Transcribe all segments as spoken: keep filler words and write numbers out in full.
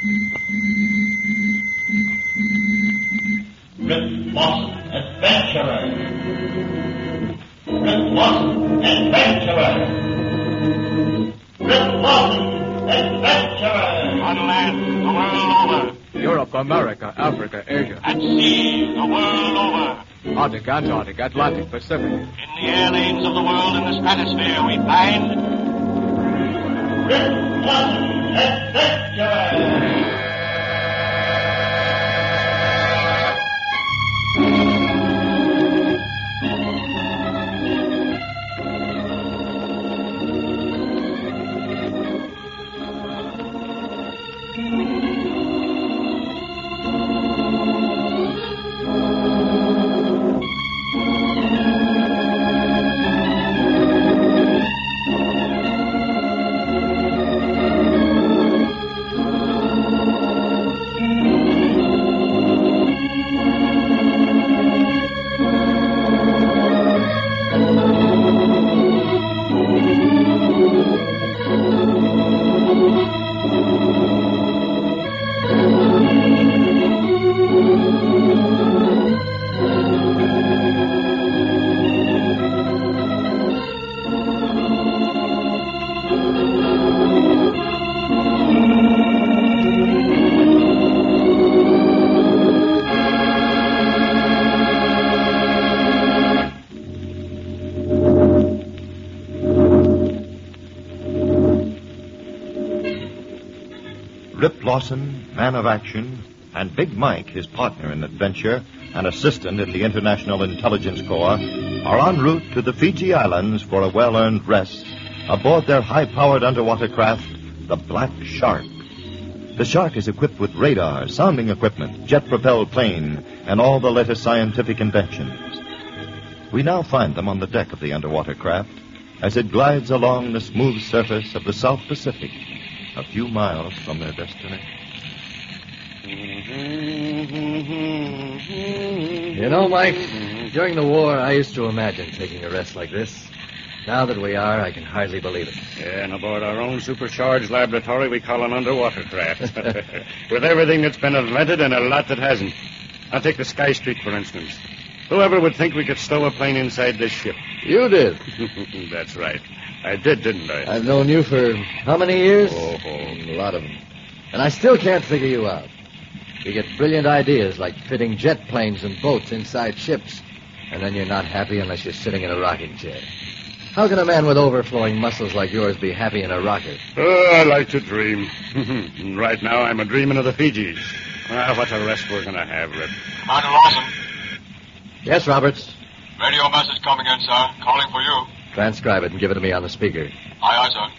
Rip Lawson, adventurer. Rip Lawson, adventurer. Rip Lawson, adventurer. On land, the world over. Europe, America, Africa, Asia. At sea, the world over. Arctic, Antarctic, Atlantic, Pacific. In the air lanes of the world in the stratosphere, we find Rip Lawson, adventurer. Rip Lawson, man of action, and Big Mike, his partner in adventure and assistant in the International Intelligence Corps, are en route to the Fiji Islands for a well-earned rest aboard their high-powered underwater craft, the Black Shark. The Shark is equipped with radar, sounding equipment, jet-propelled plane, and all the latest scientific inventions. We now find them on the deck of the underwater craft as it glides along the smooth surface of the South Pacific, a few miles from their destination. You know, Mike, during the war, I used to imagine taking a rest like this. Now that we are, I can hardly believe it. Yeah, and aboard our own supercharged laboratory we call an underwater craft. With everything that's been invented and a lot that hasn't. Now take the Sky Street, for instance. Whoever would think we could stow a plane inside this ship? You did. That's right. I did, didn't I? I've known you for how many years? Oh, oh. A lot of them. And I still can't figure you out. You get brilliant ideas like fitting jet planes and boats inside ships, and then you're not happy unless you're sitting in a rocking chair. How can a man with overflowing muscles like yours be happy in a rocket? Oh, I like to dream. Right now, I'm a dreaming of the Fijis. Ah, what a rest we're going to have, Rip. Commander Lawson. Yes, Roberts. Radio message coming in, sir. Calling for you. Transcribe it and give it to me on the speaker. Aye, aye, sir.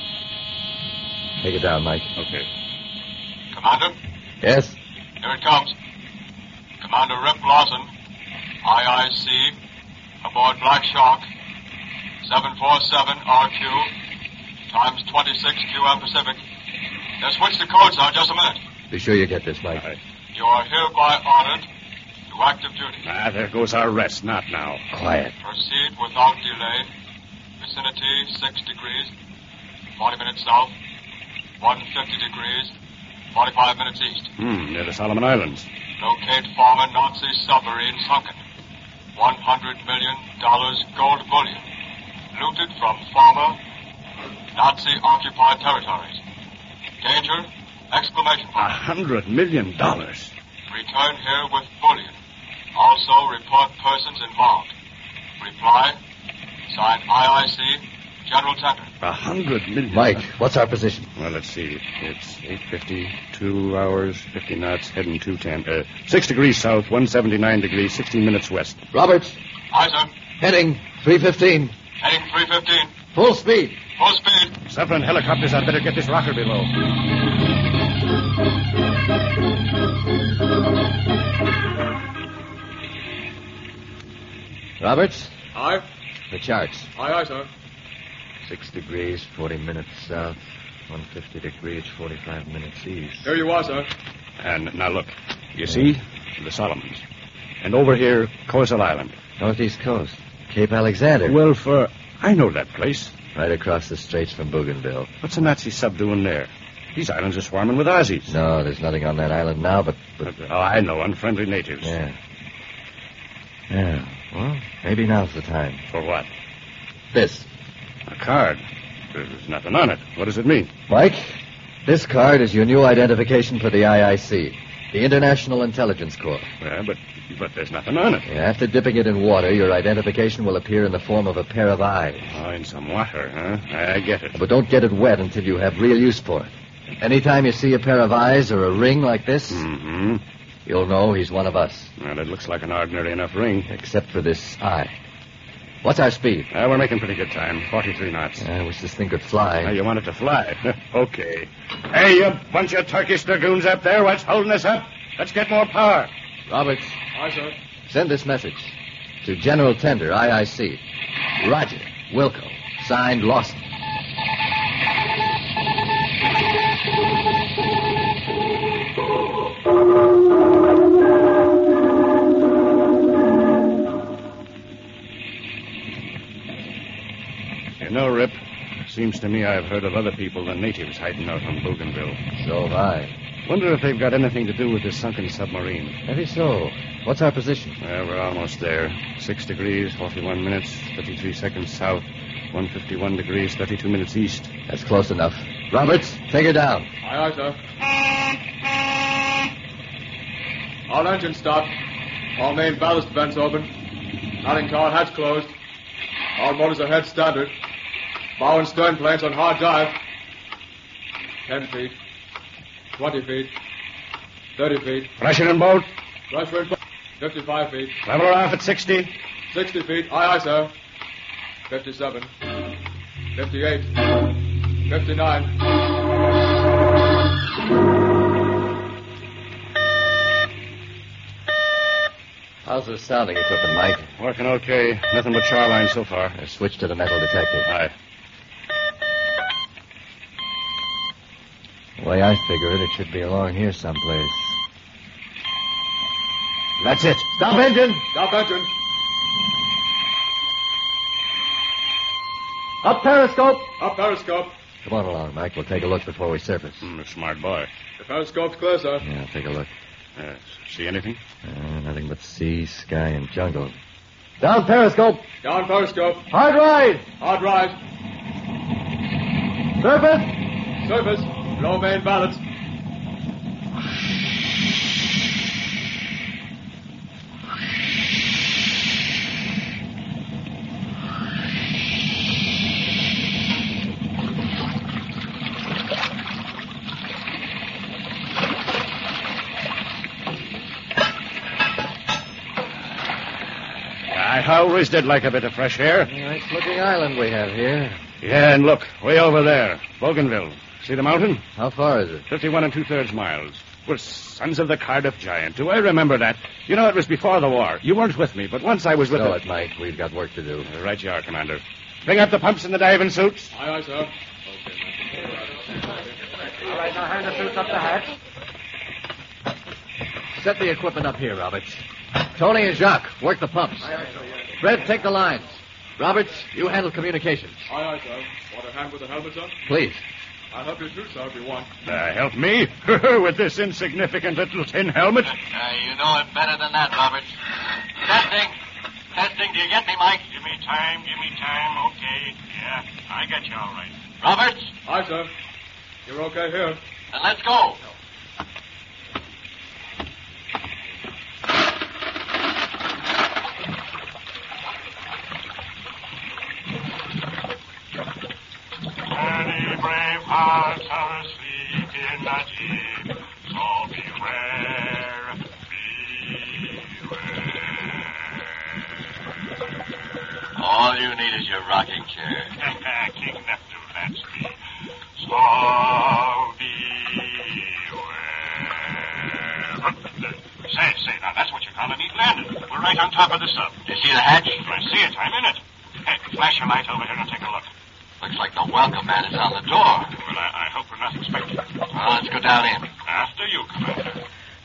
Take it down, Mike. Okay. Commander? Yes? Here it comes. Commander Rip Lawson, I I C, aboard Black Shark, seven four seven R Q, times twenty-six Q M Pacific. Now switch the code, sir, just a minute. Be sure you get this, Mike. Right. You are hereby ordered to active duty. Ah, there goes our rest. Not now. Quiet. Proceed without delay. Vicinity six degrees, forty minutes south, one hundred fifty degrees, forty-five minutes east. Hmm, near the Solomon Islands. Locate former Nazi submarine sunken. one hundred million dollars gold bullion. Looted from former Nazi-occupied territories. Danger! Exclamation A point. hundred million dollars. Return here with bullion. Also report persons involved. Reply. Signed I I C, General Tucker. A hundred million. Mike, what's our position? Well, let's see. It's eight fifty, two hours, fifty knots, heading two ten. Uh, six degrees south, one seventy-nine degrees, sixteen minutes west. Roberts. Aye, sir. Heading three fifteen. Heading three fifteen. Full speed. Full speed. Several helicopters. I'd better get this rocker below. Roberts. Aye. The charts. Aye, aye, sir. Six degrees, forty minutes south, one hundred fifty degrees, forty-five minutes east. Here you are, sir. And now look. You see? The Solomons. And over here, Coastal Island. Northeast coast. Cape Alexander. Well, for... I know that place. Right across the straits from Bougainville. What's a Nazi sub doing there? These islands are swarming with Aussies. No, there's nothing on that island now, but... but... Oh, I know. Unfriendly natives. Yeah. Yeah. Well, maybe now's the time. For what? This. A card. There's nothing on it. What does it mean? Mike, this card is your new identification for the I I C, the International Intelligence Corps. Yeah, but but there's nothing on it. Yeah, after dipping it in water, your identification will appear in the form of a pair of eyes. Oh, in some water, huh? I, I get it. But don't get it wet until you have real use for it. Anytime you see a pair of eyes or a ring like this, Mm-hmm. you'll know he's one of us. Well, it looks like an ordinary enough ring. Except for this eye. What's our speed? Uh, we're making pretty good time. forty-three knots. I wish this thing could fly. Now, you want it to fly? Okay. Hey, you bunch of Turkish dragoons up there, what's holding us up? Let's get more power. Roberts, Aye, sir. send this message to General Tender, I I C. Roger, Wilco. Signed, Lawson. You know, Rip, seems to me I've heard of other people than natives hiding out on Bougainville. So have I. Wonder if they've got anything to do with this sunken submarine. Maybe so. What's our position? Well, we're almost there. Six degrees, forty-one minutes, thirty-three seconds south. one fifty-one degrees, thirty-two minutes east. That's close enough. Roberts, take her down. Aye, aye, sir. All engines stopped. All main ballast vents open. Conning tower hatch closed. All motors ahead standard. Bow and stern planes on hard dive. Ten feet. Twenty feet. Thirty feet. Pressure in boat. Pressure in boat. Fifty-five feet. Level her off at sixty. Sixty feet. Aye, aye, sir. Fifty-seven. Fifty-eight. Fifty-nine. How's the sounding equipment, Mike? Working okay. Nothing but shoreline so far. Uh, switch to the metal detector. Aye. The way I figure it, it should be along here someplace. That's it. Stop engine! Stop engine. Up periscope! Up periscope. Come on along, Mike. We'll take a look before we surface. Hmm, smart boy. The periscope's clear, sir. Yeah, take a look. Uh, see anything? Uh, nothing but sea, sky, and jungle. Down periscope! Down periscope. Hard ride! Hard rise. Surface! Surface. Low main balance. I always did like a bit of fresh air. Nice looking island we have here. Yeah, and look, way over there, Bougainville. See the mountain? How far is it? Fifty-one and two-thirds miles. We're sons of the Cardiff Giant. Do I remember that? You know, it was before the war. You weren't with me, but once I was with Stow the... it, Mike. We've got work to do. Uh, right you are, Commander. Bring up the pumps and the diving suits. Aye, aye, sir. All right, now hand the suits up the hatch. Set the equipment up here, Roberts. Tony and Jacques, work the pumps. Fred, take the lines. Roberts, you handle communications. Aye, aye, sir. Want a hand with the helmet, sir? Please. I'll help you too, sir, if you want. Uh, help me? With this insignificant little tin helmet? Uh, you know it better than that, Roberts. Testing. Testing. Do you get me, Mike? Give me time, give me time. Okay. Yeah, I get you all right. Roberts, Aye, sir. You're okay here. then let's go. Many brave hearts are asleep in the deep, so beware, beware. All you need is your rocking chair. King Neptune, that's me. So beware. Say, say, now that's what you call a neat landing. We're right on top of the sub. You see the hatch? I see it. I'm in it. Hey, flash your light over here and take a look. Looks like the welcome mat is on the door. Well, I, I hope we're not expected. Well, let's go down in. After you, Commander.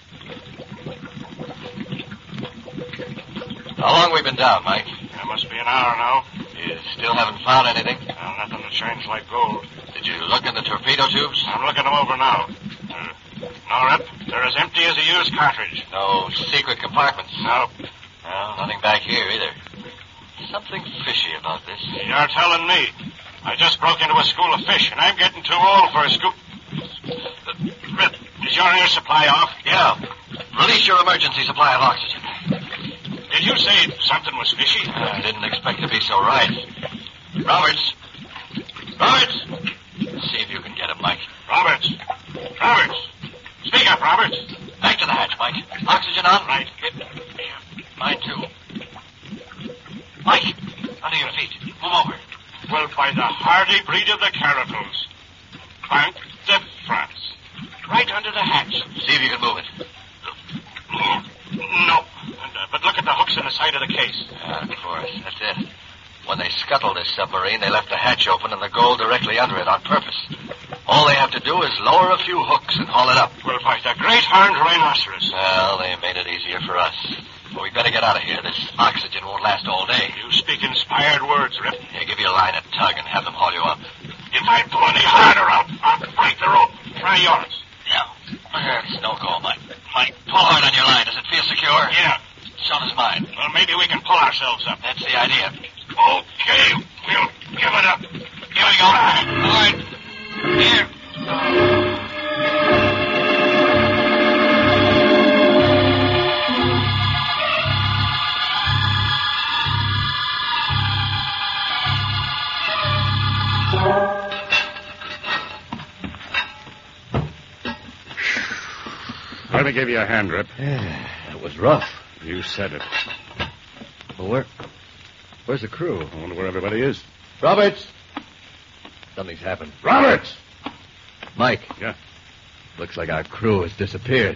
How long we been down, Mike? There must be an hour now. You still haven't found anything? Well, nothing that shines like gold. Did Did you look in the torpedo tubes? I'm looking them over now. Uh, no, Rep. They're as empty as a used cartridge. No secret compartments? No. Well, nothing back here either. Something fishy about this. You're telling me. I just broke into a school of fish, and I'm getting too old for a school. Uh, Rip, is your air supply off? Yeah. Release your emergency supply of oxygen. Did you say something was fishy? I didn't expect to be so right. Roberts. Roberts! See if you can get him, Mike. Roberts. Roberts. Speak up, Roberts. Back to the hatch, Mike. Oxygen on? Right. Mine, too. Mike, under your feet. Move over. Well, by the hardy breed of the Caracals. Banque de France. Right under the hatch. See if you can move it. No. And, uh, but look at the hooks in the side of the case. Yeah, of course. That's it. When they scuttled this submarine, they left the hatch open and the gold directly under it on purpose. All they have to do is lower a few hooks and haul it up. Well, by the great horned rhinoceros. Well, they made it easier for us. But we'd better get out of here. This oxygen won't last all day. You speak inspired words, Rip. Here, give you a line, a tug, and have them haul you up. If I pull any harder, I'll, I'll break the rope. Try yours. Yeah. It's no go, Mike. Mike, pull hard on your line. Does it feel secure? Yeah. So does mine. Well, maybe we can pull ourselves up. That's the idea. Okay, we'll give it up. Here we go. All right. Here. Let me give you a hand, Rip. Yeah, that was rough. You said it. Well, where, where's the crew? I wonder where everybody is. Roberts! Something's happened. Roberts! Mike. Yeah? Looks like our crew has disappeared.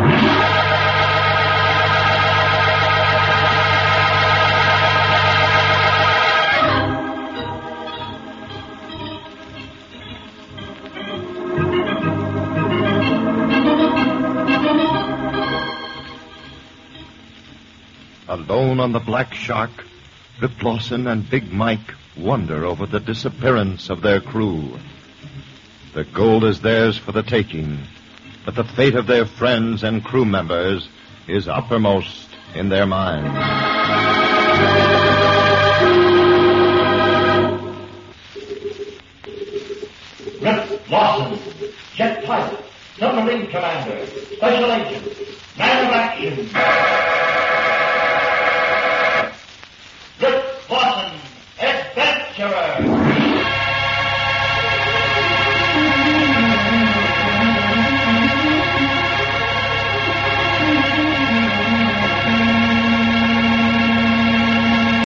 Alone on the Black Shark, Rip Lawson and Big Mike wonder over the disappearance of their crew. The gold is theirs for the taking, but the fate of their friends and crew members is uppermost in their minds. Rip Lawson, jet pilot, submarine commander, special agent, man of action.